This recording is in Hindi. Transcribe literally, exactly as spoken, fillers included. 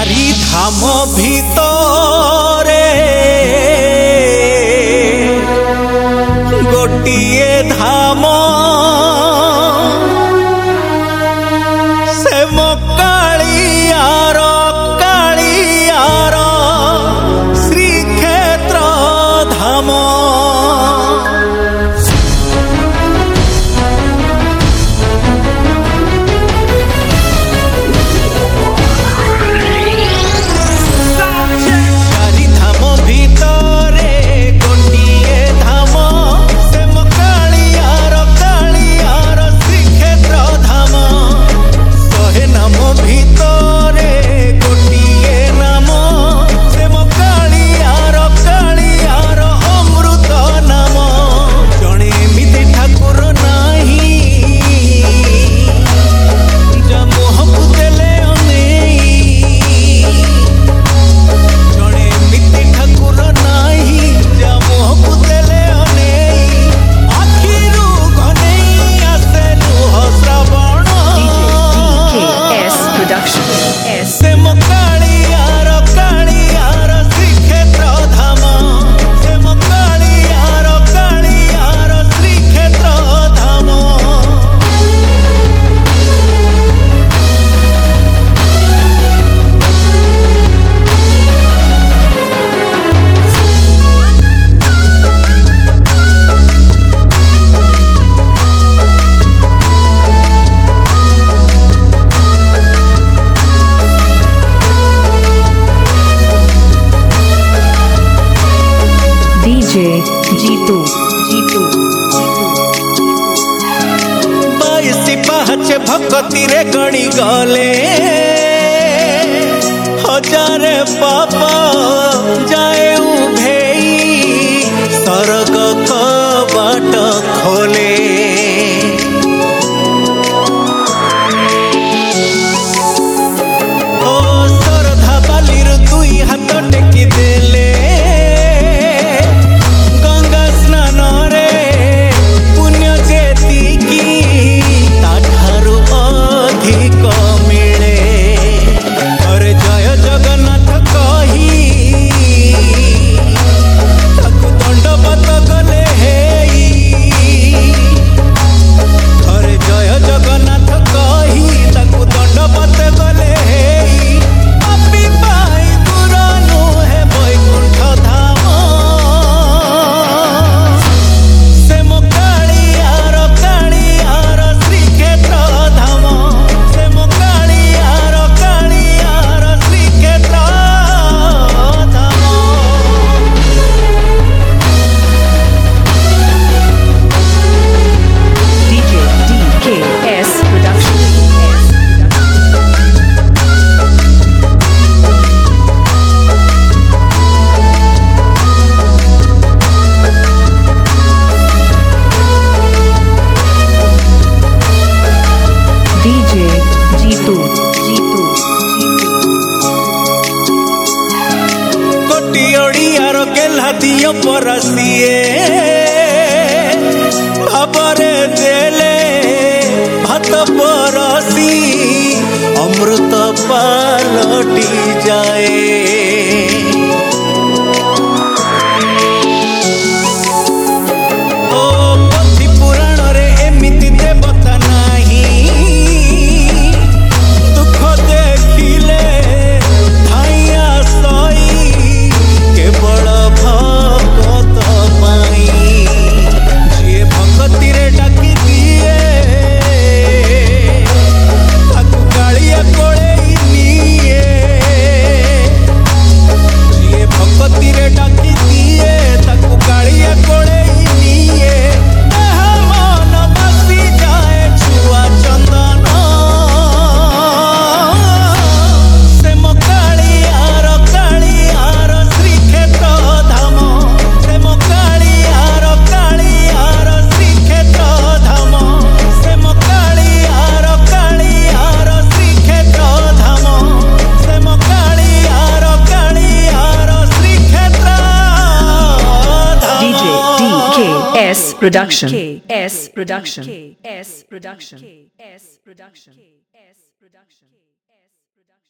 चारि धाम भितरे गोटिए धाम से मो कालियार कालियार श्रीक्षेत्र धाम। जीतू जीतू बाईसी पाँच भक्ति रे गणी गले हजारे पापा जाए उभेई सरग कबाट खोले। ओ सरधा बालीर दुई हाथ टेकी देले जीतू जीतू कोटी ओडियार गेला दियो परसिए भाबरे देले भात परसी अमृत पालटी जाए। ओ पथि पुराण रे एमिति देवता नाही S Production K S Production K S Production K S Production K S Production